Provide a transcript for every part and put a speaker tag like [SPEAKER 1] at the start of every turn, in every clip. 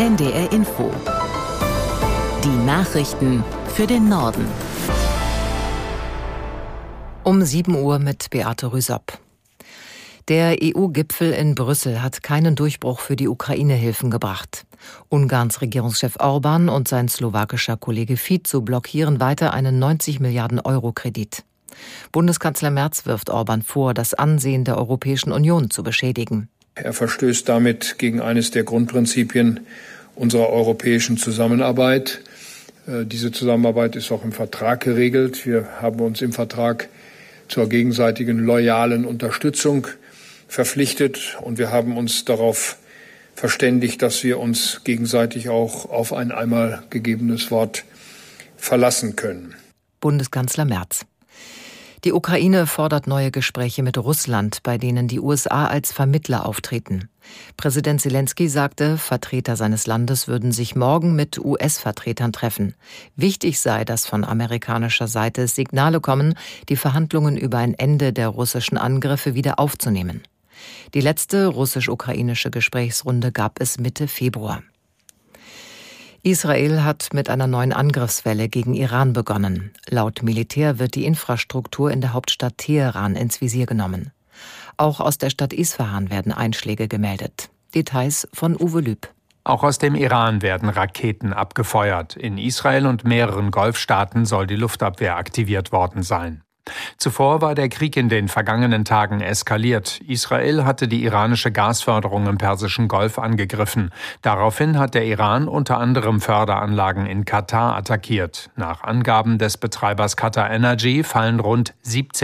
[SPEAKER 1] NDR Info. Die Nachrichten für den Norden.
[SPEAKER 2] Um 7 Uhr mit Beate Rüsop. Der EU-Gipfel in Brüssel hat keinen Durchbruch für die Ukraine-Hilfen gebracht. Ungarns Regierungschef Orbán und sein slowakischer Kollege Fico blockieren weiter einen 90 Milliarden Euro Kredit. Bundeskanzler Merz wirft Orbán vor, das Ansehen der Europäischen Union zu beschädigen.
[SPEAKER 3] Er verstößt damit gegen eines der Grundprinzipien unserer europäischen Zusammenarbeit. Diese Zusammenarbeit ist auch im Vertrag geregelt. Wir haben uns im Vertrag zur gegenseitigen loyalen Unterstützung verpflichtet und wir haben uns darauf verständigt, dass wir uns gegenseitig auch auf ein einmal gegebenes Wort verlassen können.
[SPEAKER 2] Bundeskanzler Merz. Die Ukraine fordert neue Gespräche mit Russland, bei denen die USA als Vermittler auftreten. Präsident Selenskyj sagte, Vertreter seines Landes würden sich morgen mit US-Vertretern treffen. Wichtig sei, dass von amerikanischer Seite Signale kommen, die Verhandlungen über ein Ende der russischen Angriffe wieder aufzunehmen. Die letzte russisch-ukrainische Gesprächsrunde gab es Mitte Februar. Israel hat mit einer neuen Angriffswelle gegen Iran begonnen. Laut Militär wird die Infrastruktur in der Hauptstadt Teheran ins Visier genommen. Auch aus der Stadt Isfahan werden Einschläge gemeldet. Details von Uwe Lüb.
[SPEAKER 4] Auch aus dem Iran werden Raketen abgefeuert. In Israel und mehreren Golfstaaten soll die Luftabwehr aktiviert worden sein. Zuvor war der Krieg in den vergangenen Tagen eskaliert. Israel hatte die iranische Gasförderung im Persischen Golf angegriffen. Daraufhin hat der Iran unter anderem Förderanlagen in Katar attackiert. Nach Angaben des Betreibers Qatar Energy fallen rund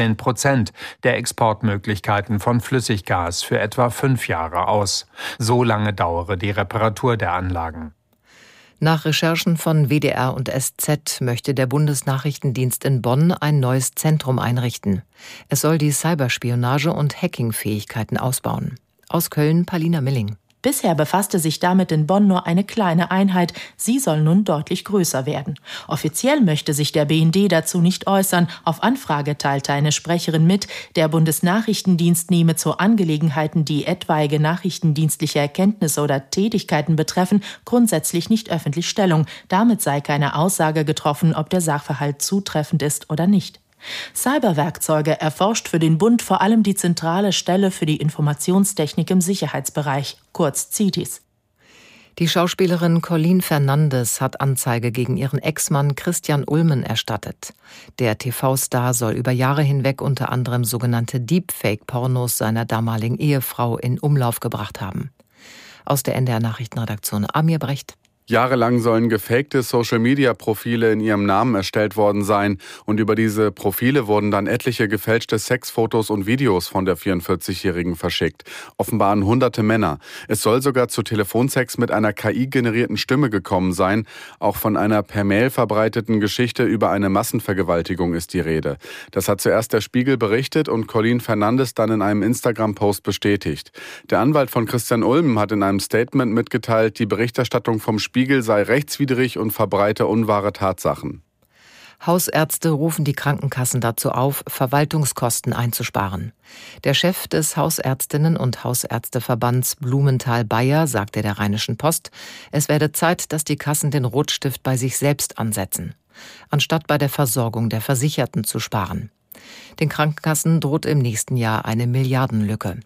[SPEAKER 4] 17% der Exportmöglichkeiten von Flüssiggas für etwa 5 Jahre aus. So lange dauere die Reparatur der Anlagen.
[SPEAKER 2] Nach Recherchen von WDR und SZ möchte der Bundesnachrichtendienst in Bonn ein neues Zentrum einrichten. Es soll die Cyberspionage- und Hacking-Fähigkeiten ausbauen. Aus Köln Palina Milling.
[SPEAKER 5] Bisher befasste sich damit in Bonn nur eine kleine Einheit. Sie soll nun deutlich größer werden. Offiziell möchte sich der BND dazu nicht äußern. Auf Anfrage teilte eine Sprecherin mit, der Bundesnachrichtendienst nehme zu Angelegenheiten, die etwaige nachrichtendienstliche Erkenntnisse oder Tätigkeiten betreffen, grundsätzlich nicht öffentlich Stellung. Damit sei keine Aussage getroffen, ob der Sachverhalt zutreffend ist oder nicht. Cyberwerkzeuge erforscht für den Bund vor allem die zentrale Stelle für die Informationstechnik im Sicherheitsbereich, kurz CITES.
[SPEAKER 2] Die Schauspielerin Colleen Fernandes hat Anzeige gegen ihren Ex-Mann Christian Ulmen erstattet. Der TV-Star soll über Jahre hinweg unter anderem sogenannte Deepfake-Pornos seiner damaligen Ehefrau in Umlauf gebracht haben. Aus der NDR-Nachrichtenredaktion Amir Brecht.
[SPEAKER 6] Jahrelang sollen gefakte Social-Media-Profile in ihrem Namen erstellt worden sein und über diese Profile wurden dann etliche gefälschte Sexfotos und Videos von der 44-Jährigen verschickt. Offenbar an hunderte Männer. Es soll sogar zu Telefonsex mit einer KI-generierten Stimme gekommen sein. Auch von einer per Mail verbreiteten Geschichte über eine Massenvergewaltigung ist die Rede. Das hat zuerst der Spiegel berichtet und Colleen Fernandes dann in einem Instagram-Post bestätigt. Der Anwalt von Christian Ulmen hat in einem Statement mitgeteilt, die Berichterstattung vom Spiegel sei rechtswidrig und verbreite unwahre Tatsachen.
[SPEAKER 2] Hausärzte rufen die Krankenkassen dazu auf, Verwaltungskosten einzusparen. Der Chef des Hausärztinnen- und Hausärzteverbands Blumenthal-Bayer sagte der Rheinischen Post, es werde Zeit, dass die Kassen den Rotstift bei sich selbst ansetzen, anstatt bei der Versorgung der Versicherten zu sparen. Den Krankenkassen droht im nächsten Jahr eine Milliardenlücke.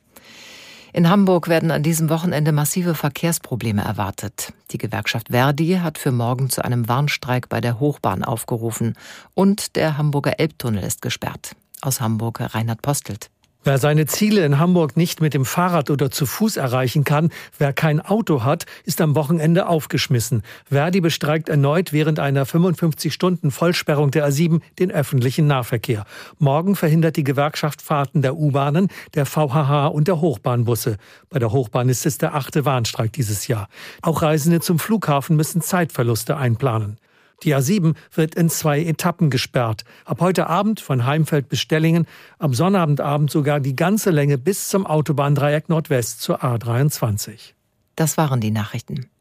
[SPEAKER 2] In Hamburg werden an diesem Wochenende massive Verkehrsprobleme erwartet. Die Gewerkschaft Verdi hat für morgen zu einem Warnstreik bei der Hochbahn aufgerufen und der Hamburger Elbtunnel ist gesperrt. Aus Hamburg Reinhard Postelt.
[SPEAKER 7] Wer seine Ziele in Hamburg nicht mit dem Fahrrad oder zu Fuß erreichen kann, wer kein Auto hat, ist am Wochenende aufgeschmissen. Verdi bestreikt erneut während einer 55-Stunden-Vollsperrung der A7 den öffentlichen Nahverkehr. Morgen verhindert die Gewerkschaft Fahrten der U-Bahnen, der VHH und der Hochbahnbusse. Bei der Hochbahn ist es der 8. Warnstreik dieses Jahr. Auch Reisende zum Flughafen müssen Zeitverluste einplanen. Die A7 wird in 2 Etappen gesperrt. Ab heute Abend von Heimfeld bis Stellingen, am Sonnabendabend sogar die ganze Länge bis zum Autobahndreieck Nordwest zur A23.
[SPEAKER 2] Das waren die Nachrichten.